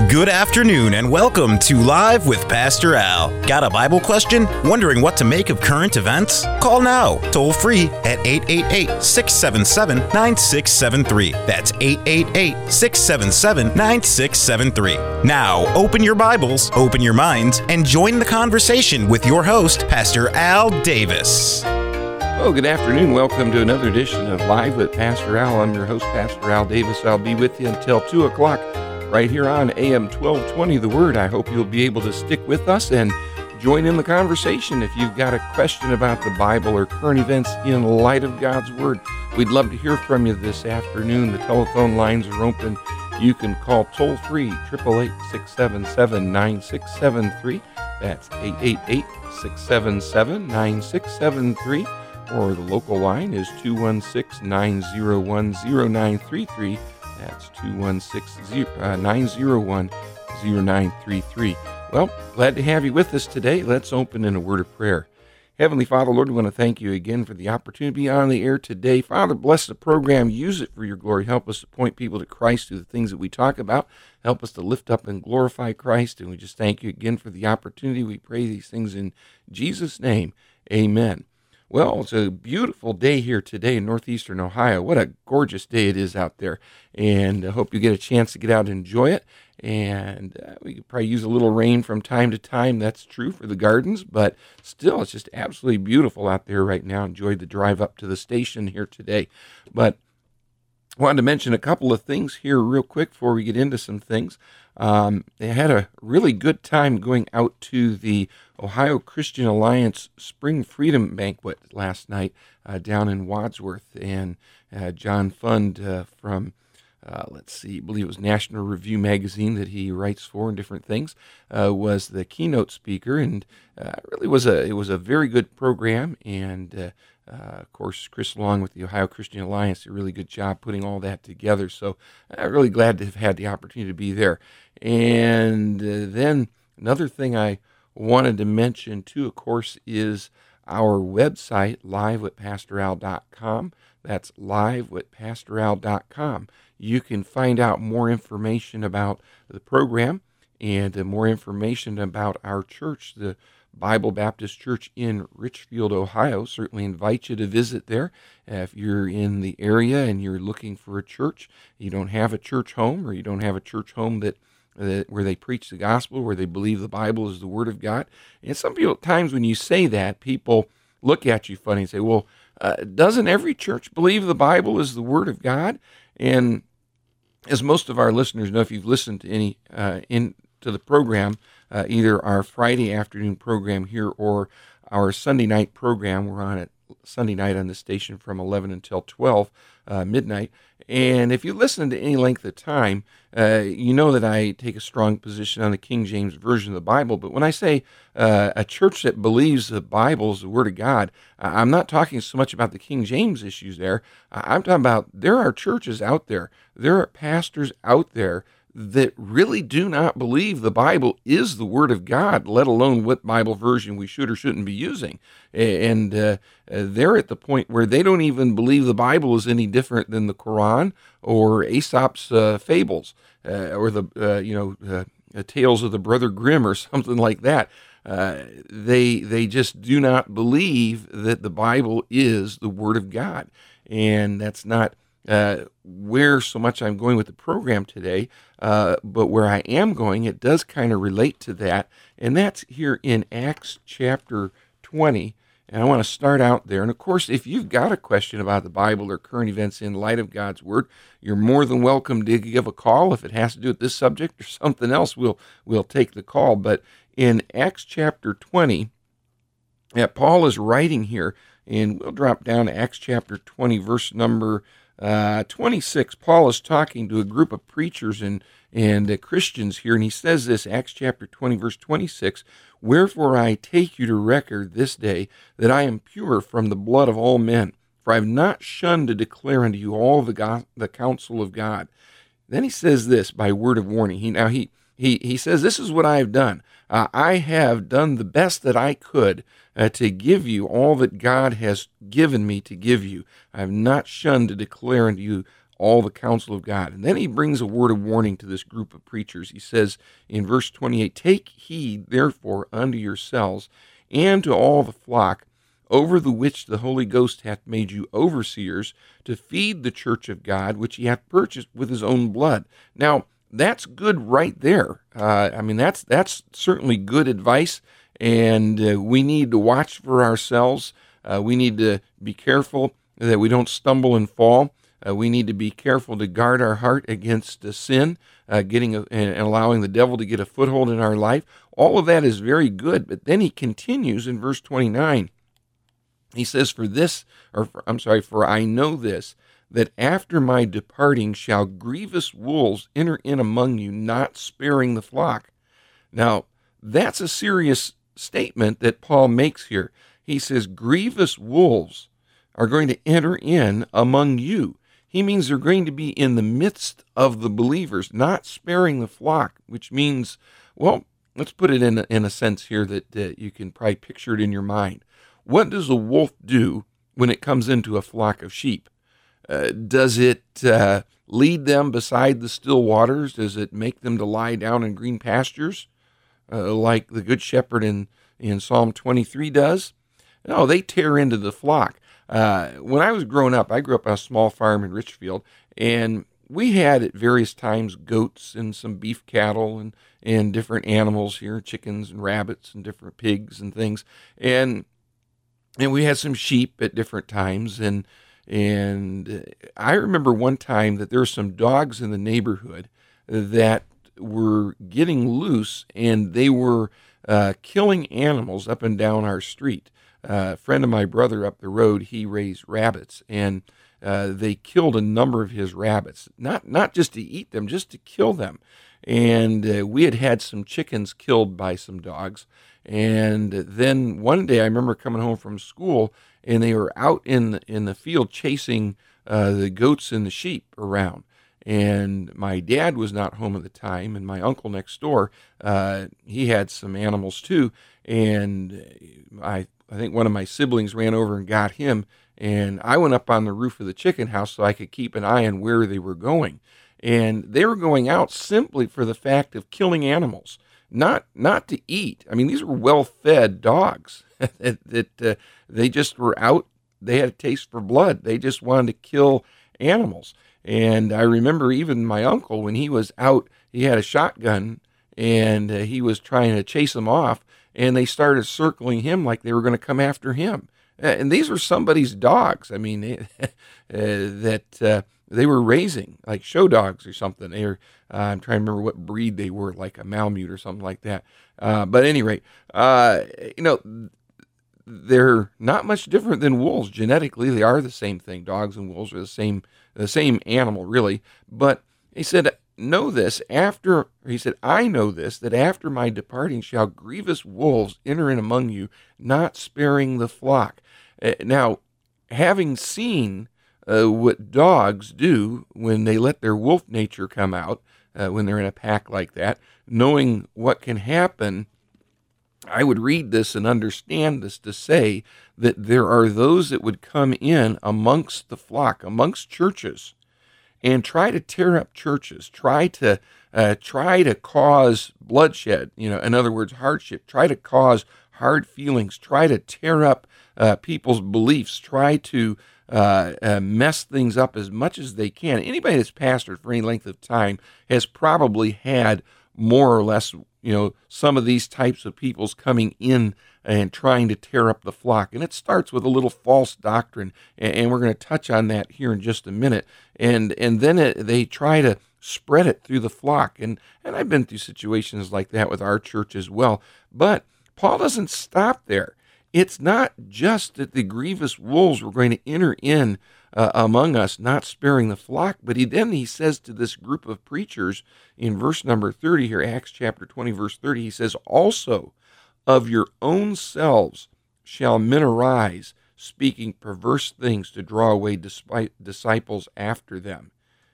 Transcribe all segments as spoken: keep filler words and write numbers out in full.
Good afternoon and welcome to Live with Pastor Al. Got a Bible question? Wondering what to make of current events? Call now, toll free at eight eight eight, six seven seven, nine six seven three. That's eight eight eight, six seven seven, nine six seven three. Now, open your Bibles, open your minds, and join the conversation with your host, Pastor Al Davis. Well, good afternoon. Welcome to another edition of Live with Pastor Al. I'm your host, Pastor Al Davis. I'll be with you until two o'clock. Right here on A M twelve twenty, The Word. I hope you'll be able to stick with us and join in the conversation. If you've got a question about the Bible or current events in light of God's Word, we'd love to hear from you this afternoon. The telephone lines are open. You can call toll-free, eight eight eight, six seven seven, nine six seven three. That's eight eight eight, six seven seven, nine six seven three. Or the local line is two one six, nine zero one, zero nine three three. That's two one six, nine zero one, zero nine three three. Well, glad to have you with us today. Let's open in a word of prayer. Heavenly Father, Lord, we want to thank you again for the opportunity to be on the air today. Father, bless the program. Use it for your glory. Help us to point people to Christ through the things that we talk about. Help us to lift up and glorify Christ. And we just thank you again for the opportunity. We pray these things in Jesus' name. Amen. Well, it's a beautiful day here today in northeastern Ohio. What a gorgeous day it is out there. And I hope you get a chance to get out and enjoy it. And uh, we could probably use a little rain from time to time. That's true for the gardens. But still, it's just absolutely beautiful out there right now. Enjoyed the drive up to the station here today. But I wanted to mention a couple of things here real quick before we get into some things. Um, they had a really good time going out to the Ohio Christian Alliance Spring Freedom Banquet last night uh, down in Wadsworth. And uh, John Fund uh, from, uh, let's see, I believe it was National Review magazine that he writes for and different things, uh, was the keynote speaker. And uh, really was a it was a very good program. And uh, Uh, of course, Chris Long with the Ohio Christian Alliance did a really good job putting all that together. So I'm really glad to have had the opportunity to be there. And uh, then another thing I wanted to mention too, of course, is our website, live with pastor al dot com. That's live with pastor al dot com. You can find out more information about the program and uh, more information about our church, the Bible Baptist Church in Richfield, Ohio. Certainly invite you to visit there. Uh, if you're in the area and you're looking for a church, you don't have a church home, or you don't have a church home that, that where they preach the gospel, where they believe the Bible is the Word of God. And some people, times when you say that, people look at you funny and say, well, uh, doesn't every church believe the Bible is the Word of God? And as most of our listeners know, if you've listened to any uh, in to the program, uh, either our Friday afternoon program here or our Sunday night program. We're on it Sunday night on the station from eleven until twelve uh, midnight. And if you listen to any length of time, uh, you know that I take a strong position on the King James Version of the Bible. But when I say uh, a church that believes the Bible is the Word of God, I'm not talking so much about the King James issues there. I'm talking about there are churches out there, there are pastors out there that really do not believe the Bible is the Word of God, let alone what Bible version we should or shouldn't be using. And uh, they're at the point where they don't even believe the Bible is any different than the Quran or Aesop's uh, fables uh, or the uh, you know uh, tales of the Brother Grimm or something like that. Uh, they they just do not believe that the Bible is the Word of God, and that's not Uh, where so much I'm going with the program today, uh, but where I am going, it does kind of relate to that, and that's here in Acts chapter twenty, and I want to start out there. And of course, if you've got a question about the Bible or current events in light of God's Word, you're more than welcome to give a call. If it has to do with this subject or something else, we'll we'll take the call. But in Acts chapter twenty, yeah, Paul is writing here, and we'll drop down to Acts chapter twenty, verse number Uh, twenty-six. Paul is talking to a group of preachers and and uh, Christians here, and he says this, Acts chapter twenty, verse twenty-six, "Wherefore I take you to record this day that I am pure from the blood of all men, for I have not shunned to declare unto you all the go- the counsel of God." Then he says this by word of warning. He now he he he says, "This is what I have done. Uh, I have done the best that I could uh, to give you all that God has given me to give you. I have not shunned to declare unto you all the counsel of God. And then he brings a word of warning to this group of preachers. He says in verse twenty-eight, take heed, therefore, unto yourselves and to all the flock, over the which the Holy Ghost hath made you overseers, to feed the church of God, which he hath purchased with his own blood. Now, that's good right there. Uh, I mean, that's that's certainly good advice, and uh, we need to watch for ourselves. Uh, we need to be careful that we don't stumble and fall. Uh, we need to be careful to guard our heart against uh, sin, uh, getting a, and allowing the devil to get a foothold in our life. All of that is very good, but then he continues in verse twenty-nine. He says, for this, or for, I'm sorry, for I know this, that after my departing shall grievous wolves enter in among you, not sparing the flock. Now, that's a serious statement that Paul makes here. He says, grievous wolves are going to enter in among you. He means they're going to be in the midst of the believers, not sparing the flock, which means, well, let's put it in a, in a sense here that uh, you can probably picture it in your mind. What does a wolf do when it comes into a flock of sheep? Uh, does it uh, lead them beside the still waters? Does it make them to lie down in green pastures, uh, like the good shepherd in, in Psalm twenty-three does? No, they tear into the flock. Uh, when I was growing up, I grew up on a small farm in Richfield, and we had at various times goats and some beef cattle and, and different animals here, chickens and rabbits and different pigs and things. And and we had some sheep at different times. And and I remember one time that there were some dogs in the neighborhood that were getting loose, and they were uh, killing animals up and down our street. Uh, a friend of my brother up the road, he raised rabbits, and uh, they killed a number of his rabbits, not not just to eat them, just to kill them. And uh, we had had some chickens killed by some dogs. And then one day I remember coming home from school, and they were out in, in the field chasing uh, the goats and the sheep around. And my dad was not home at the time, and my uncle next door, uh, he had some animals too. And I, I think one of my siblings ran over and got him, and I went up on the roof of the chicken house so I could keep an eye on where they were going. And they were going out simply for the fact of killing animals, not not to eat. I mean, these were well-fed dogs that, that uh, they just were out. They had a taste for blood. They just wanted to kill animals. And I remember even my uncle, when he was out, he had a shotgun, and uh, he was trying to chase them off, and they started circling him like they were going to come after him. Uh, and these were somebody's dogs. I mean, uh, that uh, they were raising, like show dogs or something. They were, uh, I'm trying to remember what breed they were, like a Malamute or something like that. Uh, but at any rate, uh, you know, they're not much different than wolves. Genetically, they are the same thing. Dogs and wolves are the same, the same animal, really. But he said, know this, after, he said, I know this, that after my departing shall grievous wolves enter in among you, not sparing the flock. Uh, now, having seen uh, what dogs do when they let their wolf nature come out, uh, when they're in a pack like that, knowing what can happen, I would read this and understand this to say that there are those that would come in amongst the flock, amongst churches, and try to tear up churches, try to uh, try to cause bloodshed, you know, in other words, hardship, try to cause hard feelings, try to tear up uh, people's beliefs, try to uh, uh, mess things up as much as they can. Anybody that's pastored for any length of time has probably had more or less, you know, some of these types of peoples coming in and trying to tear up the flock. And it starts with a little false doctrine, and we're going to touch on that here in just a minute. And and then it, they try to spread it through the flock. And, and I've been through situations like that with our church as well. But Paul doesn't stop there. It's not just that the grievous wolves were going to enter in uh, among us, not sparing the flock, but he then he says to this group of preachers in verse number thirty here, Acts chapter twenty, verse thirty, he says, also of your own selves shall men arise, speaking perverse things to draw away disciples after them.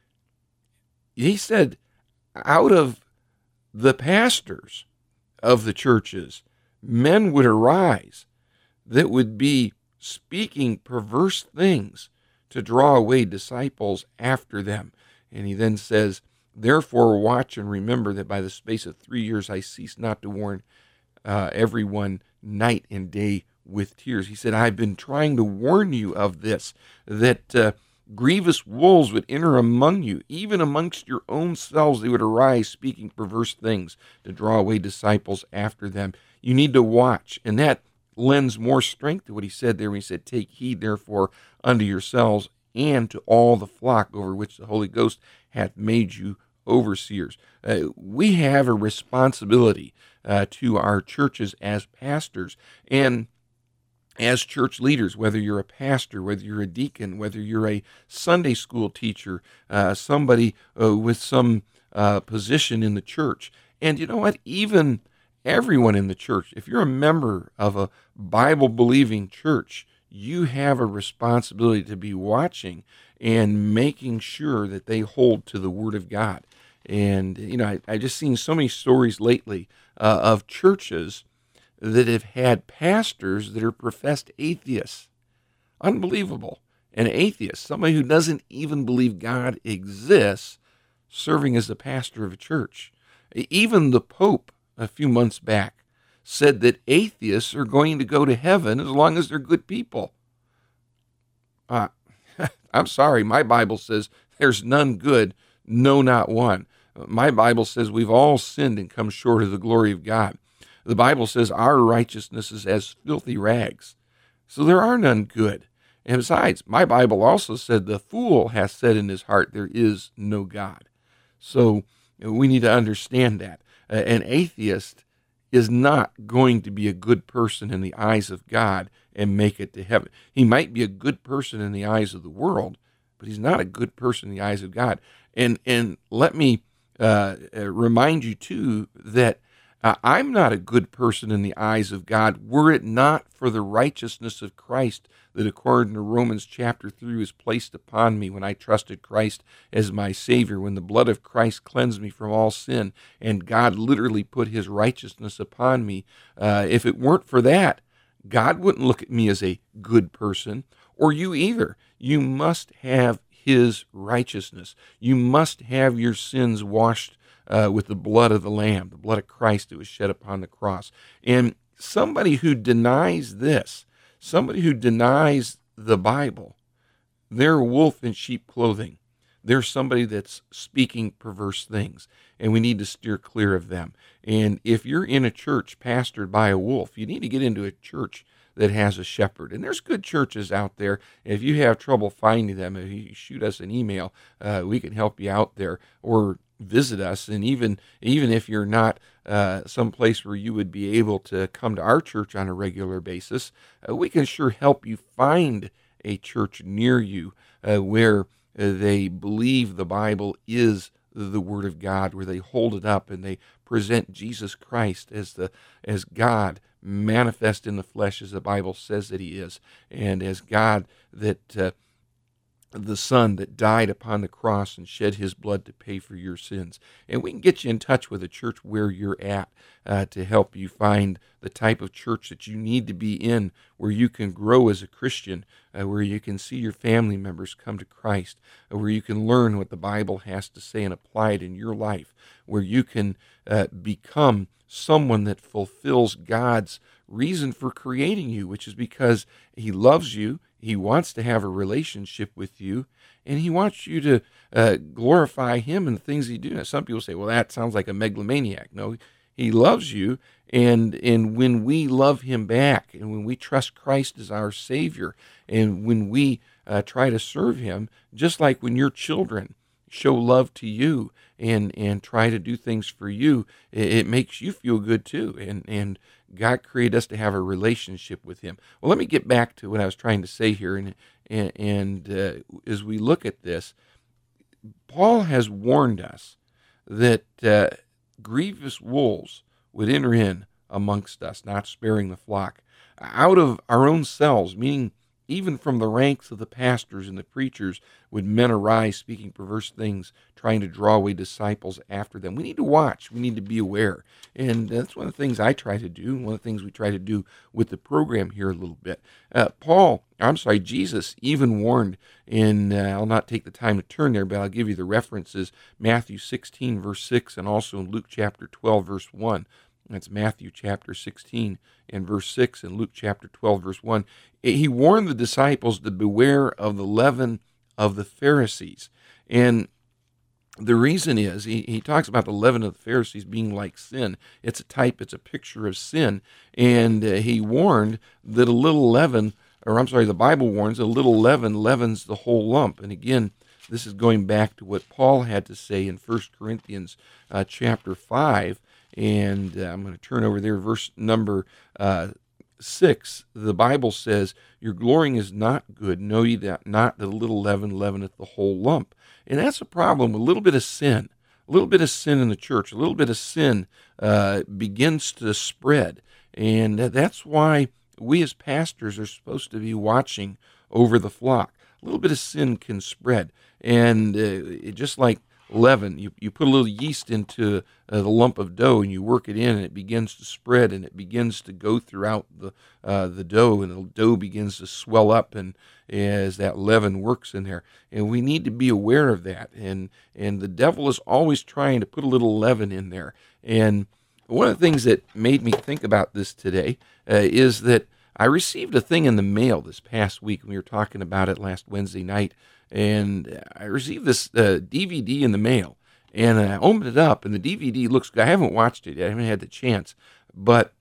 He said, out of the pastors of the churches, men would arise that would be speaking perverse things to draw away disciples after them. And he then says, therefore watch and remember that by the space of three years I cease not to warn uh, everyone night and day with tears. He said, I've been trying to warn you of this, that uh, grievous wolves would enter among you, even amongst your own selves they would arise, speaking perverse things to draw away disciples after them. You need to watch, and that lends more strength to what he said there when he said, take heed therefore unto yourselves and to all the flock over which the Holy Ghost hath made you overseers. Uh, we have a responsibility uh, to our churches as pastors and as church leaders, whether you're a pastor, whether you're a deacon, whether you're a Sunday school teacher, uh, somebody uh, with some uh, position in the church. And you know what? Even everyone in the church, if you're a member of a Bible-believing church, you have a responsibility to be watching and making sure that they hold to the Word of God. And, you know, I, I just seen so many stories lately uh, of churches that have had pastors that are professed atheists. Unbelievable. An atheist, somebody who doesn't even believe God exists, serving as the pastor of a church. Even the Pope, a few months back, said that atheists are going to go to heaven as long as they're good people. Uh, I'm sorry, my Bible says there's none good, no, not one. My Bible says we've all sinned and come short of the glory of God. The Bible says our righteousness is as filthy rags. So there are none good. And besides, my Bible also said the fool hath said in his heart, there is no God. So we need to understand that. Uh, an atheist is not going to be a good person in the eyes of God and make it to heaven. He might be a good person in the eyes of the world, but he's not a good person in the eyes of God. And and let me uh, remind you, too, that Uh, I'm not a good person in the eyes of God were it not for the righteousness of Christ that, according to Romans chapter three, was placed upon me when I trusted Christ as my Savior, when the blood of Christ cleansed me from all sin, and God literally put his righteousness upon me. Uh, if it weren't for that, God wouldn't look at me as a good person, or you either. You must have his righteousness. You must have your sins washed Uh, with the blood of the Lamb, the blood of Christ that was shed upon the cross. And somebody who denies this, somebody who denies the Bible, they're wolf in sheep clothing. They're somebody that's speaking perverse things, and we need to steer clear of them. And if you're in a church pastored by a wolf, you need to get into a church that has a shepherd. And there's good churches out there. If you have trouble finding them, if you shoot us an email, uh, we can help you out there, or visit us. And even even if you're not uh, someplace where you would be able to come to our church on a regular basis, uh, we can sure help you find a church near you uh, where uh, they believe the Bible is the Word of God, where they hold it up and they present Jesus Christ as the as God manifest in the flesh, as the Bible says that he is, and as God that uh, the Son that died upon the cross and shed his blood to pay for your sins. And we can get you in touch with a church where you're at uh, to help you find the type of church that you need to be in, where you can grow as a Christian, uh, where you can see your family members come to Christ, uh, where you can learn what the Bible has to say and apply it in your life, where you can uh, become someone that fulfills God's reason for creating you, which is because he loves you, he wants to have a relationship with you, and he wants you to uh, glorify him in the things he do. Now, some people say, well, that sounds like a megalomaniac. No, he loves you, and and when we love him back, and when we trust Christ as our Savior, and when we uh, try to serve him, just like when your children show love to you and and try to do things for you, it, it makes you feel good too. And and God created us to have a relationship with him. Well, let me get back to what I was trying to say here. And and, and uh, as we look at this, Paul has warned us that uh, grievous wolves would enter in amongst us, not sparing the flock, out of our own selves, meaning even from the ranks of the pastors and the preachers, would men arise speaking perverse things, trying to draw away disciples after them. We need to watch. We need to be aware. And that's one of the things I try to do, one of the things we try to do with the program here a little bit. Uh, Paul, I'm sorry, Jesus even warned in, uh, I'll not take the time to turn there, but I'll give you the references, Matthew sixteen, verse six, and also in Luke chapter twelve, verse one. That's Matthew chapter sixteen and verse six, and Luke chapter twelve, verse one. He warned the disciples to beware of the leaven of the Pharisees. And the reason is, he, he talks about the leaven of the Pharisees being like sin. It's a type, it's a picture of sin. And uh, he warned that a little leaven, or I'm sorry, the Bible warns, a little leaven leavens the whole lump. And again, this is going back to what Paul had to say in First Corinthians uh, chapter five. And uh, I'm going to turn over there, verse number uh, six. The Bible says, "Your glorying is not good. Know ye that not that a little leaven leaveneth the whole lump." And that's a problem. A little bit of sin, a little bit of sin in the church, a little bit of sin uh, begins to spread. And that's why we as pastors are supposed to be watching over the flock. A little bit of sin can spread. And uh, it, just like leaven, you, you put a little yeast into uh, the lump of dough and you work it in, and it begins to spread, and it begins to go throughout the uh, the dough, and the dough begins to swell up, and as that leaven works in there. And we need to be aware of that. And and the devil is always trying to put a little leaven in there. And one of the things that made me think about this today uh, is that I received a thing in the mail this past week. We were talking about it last Wednesday night. And I received this uh, D V D in the mail, and I opened it up, and the D V D looks good. I haven't watched it yet. I haven't had the chance, but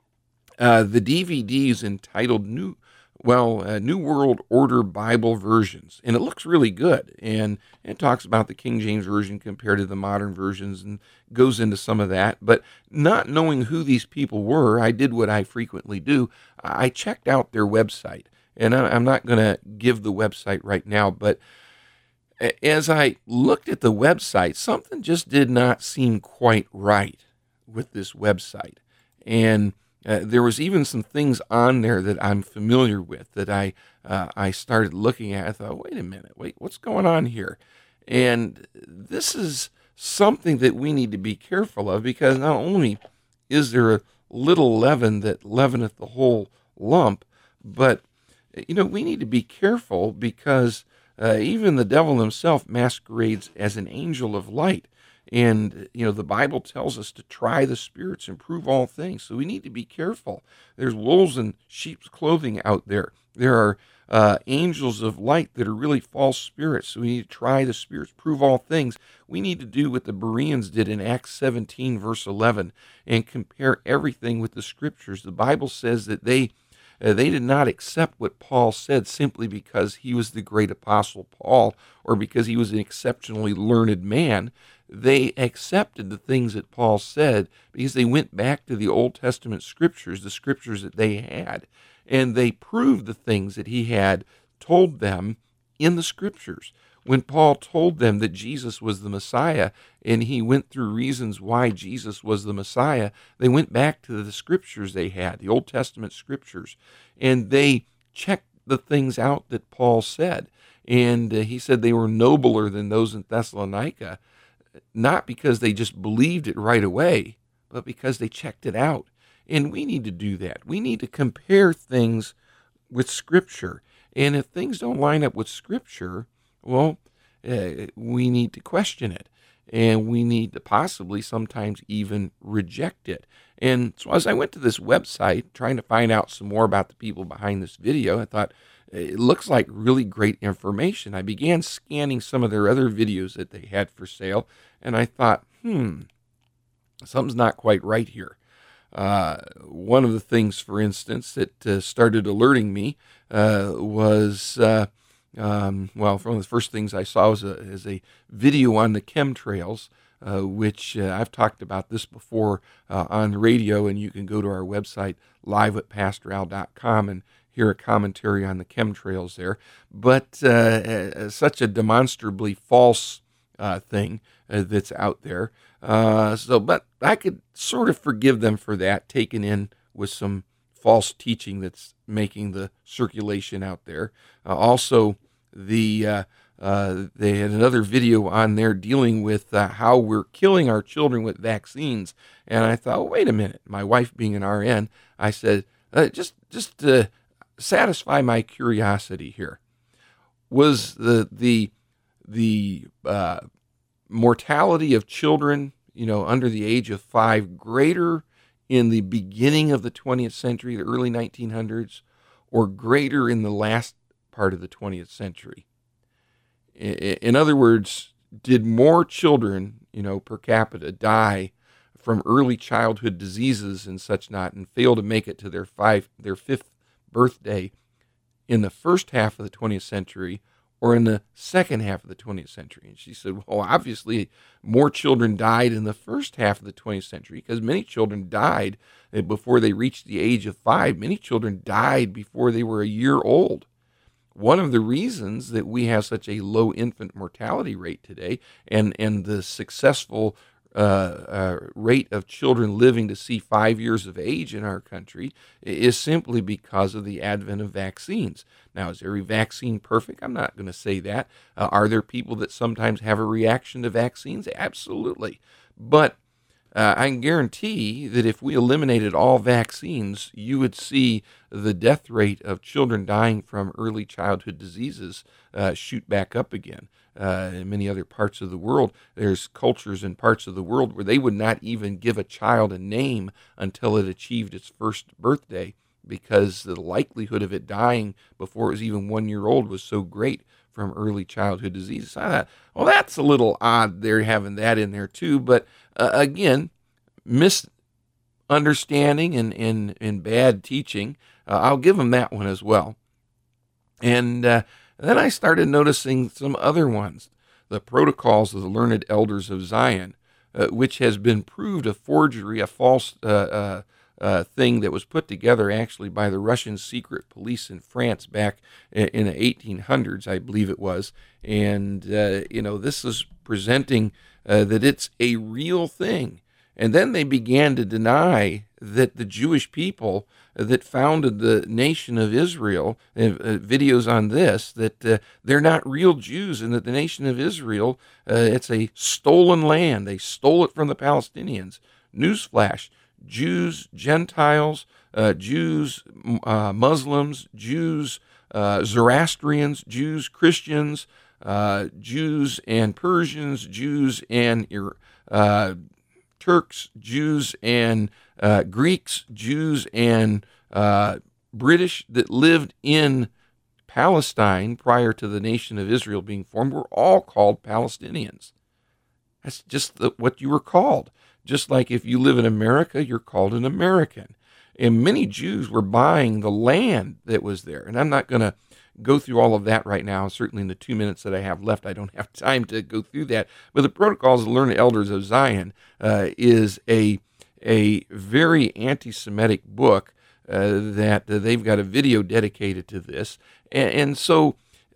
uh, the D V D is entitled New, well, uh, New World Order Bible Versions, and it looks really good. And it talks about the King James Version compared to the modern versions, and goes into some of that. But not knowing who these people were, I did what I frequently do. I checked out their website. And I'm not going to give the website right now, but as I looked at the website, something just did not seem quite right with this website. And uh, there was even some things on there that I'm familiar with that I uh, I started looking at. I thought, wait a minute, wait, what's going on here? And this is something that we need to be careful of, because not only is there a little leaven that leaveneth the whole lump, but you know, we need to be careful, because uh, even the devil himself masquerades as an angel of light. And, you know, the Bible tells us to try the spirits and prove all things. So we need to be careful. There's wolves in sheep's clothing out there. There are uh, angels of light that are really false spirits. So we need to try the spirits, prove all things. We need to do what the Bereans did in Acts seventeen, verse eleven, and compare everything with the Scriptures. The Bible says that they Uh, they did not accept what Paul said simply because he was the great apostle Paul, or because he was an exceptionally learned man. They accepted the things that Paul said because they went back to the Old Testament scriptures, the scriptures that they had, and they proved the things that he had told them in the scriptures. When Paul told them that Jesus was the Messiah, and he went through reasons why Jesus was the Messiah, they went back to the scriptures they had, the Old Testament scriptures, and they checked the things out that Paul said. And uh, he said they were nobler than those in Thessalonica, not because they just believed it right away, but because they checked it out. And we need to do that. We need to compare things with Scripture. And if things don't line up with Scripture, well, uh, we need to question it, and we need to possibly sometimes even reject it. And so as I went to this website, trying to find out some more about the people behind this video, I thought, it looks like really great information. I began scanning some of their other videos that they had for sale, and I thought, hmm, something's not quite right here. Uh, one of the things, for instance, that uh, started alerting me uh, was... Uh, Um, well, one of the first things I saw was a, is a video on the chemtrails, uh, which uh, I've talked about this before uh, on the radio, and you can go to our website, live at pastor al dot com, and hear a commentary on the chemtrails there. But uh, uh, such a demonstrably false uh, thing uh, that's out there. Uh, so, but I could sort of forgive them for that, taken in with some false teaching that's making the circulation out there. Uh, also, the uh, uh, they had another video on there dealing with uh, how we're killing our children with vaccines. And I thought, well, wait a minute. My wife being an R N, I said, uh, just just to satisfy my curiosity here, was the the the uh, mortality of children, you know, under the age of five greater in the beginning of the twentieth century, the early nineteen hundreds, or greater in the last part of the twentieth century? In other words, did more children, you know, per capita die from early childhood diseases and such not, and fail to make it to their five, their fifth birthday in the first half of the twentieth century, or in the second half of the twentieth century? And she said, well, obviously more children died in the first half of the twentieth century, because many children died before they reached the age of five. Many children died before they were a year old. One of the reasons that we have such a low infant mortality rate today, and, and the successful uh, uh, rate of children living to see five years of age in our country, is simply because of the advent of vaccines. Now, is every vaccine perfect? I'm not going to say that. Uh, are there people that sometimes have a reaction to vaccines? Absolutely. But uh, I can guarantee that if we eliminated all vaccines, you would see the death rate of children dying from early childhood diseases uh, shoot back up again. Uh, in many other parts of the world, there's cultures and parts of the world where they would not even give a child a name until it achieved its first birthday, because the likelihood of it dying before it was even one year old was so great from early childhood diseases. I thought, well, that's a little odd they're having that in there too. But uh, again, misunderstanding and, and, and bad teaching. Uh, I'll give them that one as well. And uh, then I started noticing some other ones. The Protocols of the Learned Elders of Zion, uh, which has been proved a forgery, a false uh, uh, uh, thing that was put together actually by the Russian secret police in France back in the eighteen hundreds, I believe it was. And, uh, you know, this is presenting uh, that it's a real thing. And then they began to deny that the Jewish people that founded the nation of Israel, uh, videos on this, that uh, they're not real Jews, and that the nation of Israel, uh, it's a stolen land. They stole it from the Palestinians. Newsflash: Jews, Gentiles, uh, Jews, uh, Muslims, Jews, uh, Zoroastrians, Jews, Christians, uh, Jews and Persians, Jews and uh, Turks, Jews and uh, Greeks, Jews and uh, British that lived in Palestine prior to the nation of Israel being formed were all called Palestinians. That's just the, what you were called. Just like if you live in America, you're called an American. And many Jews were buying the land that was there. And I'm not going to go through all of that right now. Certainly in the two minutes that I have left, I don't have time to go through that. But the Protocols of the Learned Elders of Zion uh, is a, a very anti-Semitic book uh, that uh, they've got a video dedicated to this. And, and so,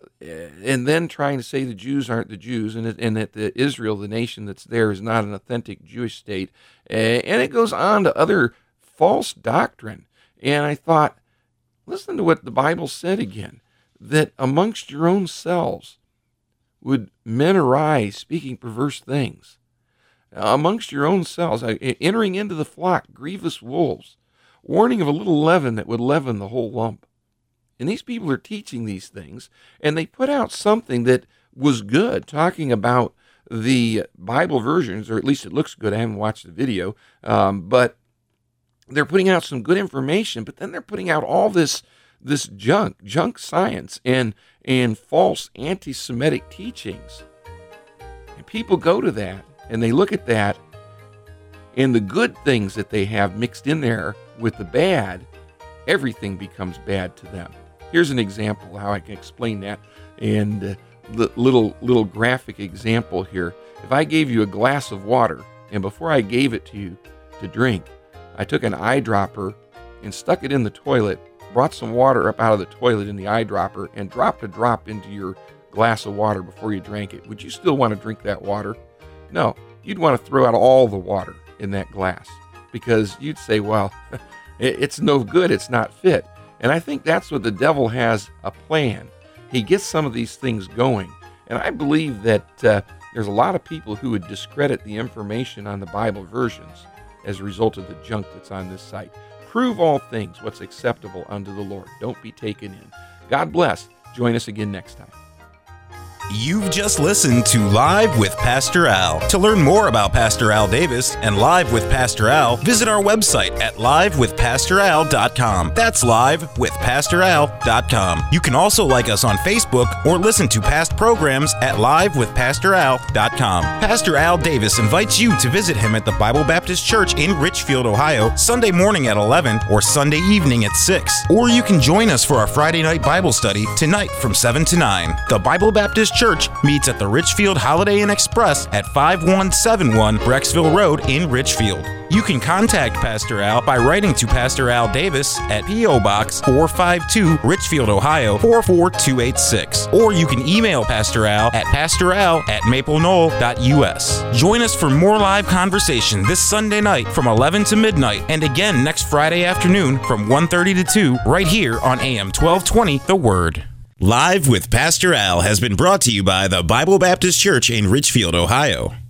and then trying to say the Jews aren't the Jews, and, it, and that the Israel, the nation that's there, is not an authentic Jewish state. Uh, and it goes on to other false doctrine. And I thought, listen to what the Bible said again, that amongst your own selves would men arise speaking perverse things. Uh, amongst your own selves, uh, entering into the flock, grievous wolves, warning of a little leaven that would leaven the whole lump. And these people are teaching these things, and they put out something that was good, talking about the Bible versions, or at least it looks good. I haven't watched the video, um, but they're putting out some good information, but then they're putting out all this this junk, junk science, and and false anti-Semitic teachings. And people go to that, and they look at that, and the good things that they have mixed in there with the bad, everything becomes bad to them. Here's an example how I can explain that, and uh, little little graphic example here. If I gave you a glass of water, and before I gave it to you to drink, I took an eyedropper and stuck it in the toilet, brought some water up out of the toilet in the eyedropper, and dropped a drop into your glass of water before you drank it, would you still want to drink that water? No, you'd want to throw out all the water in that glass, because you'd say, well, It's no good. It's not fit. And I think that's what the devil has a plan. He gets some of these things going. And I believe that uh, there's a lot of people who would discredit the information on the Bible versions as a result of the junk that's on this site. Prove all things what's acceptable unto the Lord. Don't be taken in. God bless. Join us again next time. You've just listened to Live with Pastor Al. To learn more about Pastor Al Davis and Live with Pastor Al, visit our website at live with pastor al dot com. That's live with pastor al dot com. You can also like us on Facebook or listen to past programs at live with pastor al dot com. Pastor Al Davis invites you to visit him at the Bible Baptist Church in Richfield, Ohio, Sunday morning at eleven or Sunday evening at six. Or you can join us for our Friday night Bible study tonight from seven to nine. The Bible Baptist Church meets at the Richfield Holiday Inn Express at five one seven one Brecksville Road in Richfield. You can contact Pastor Al by writing to Pastor Al Davis at P O Box four five two, Richfield, Ohio four four two eight six. Or you can email Pastor Al at pastoral at maple knoll dot u s. Join us for more live conversation this Sunday night from eleven to midnight and again next Friday afternoon from one thirty to two right here on A M twelve twenty The Word. Live with Pastor Al has been brought to you by the Bible Baptist Church in Richfield, Ohio.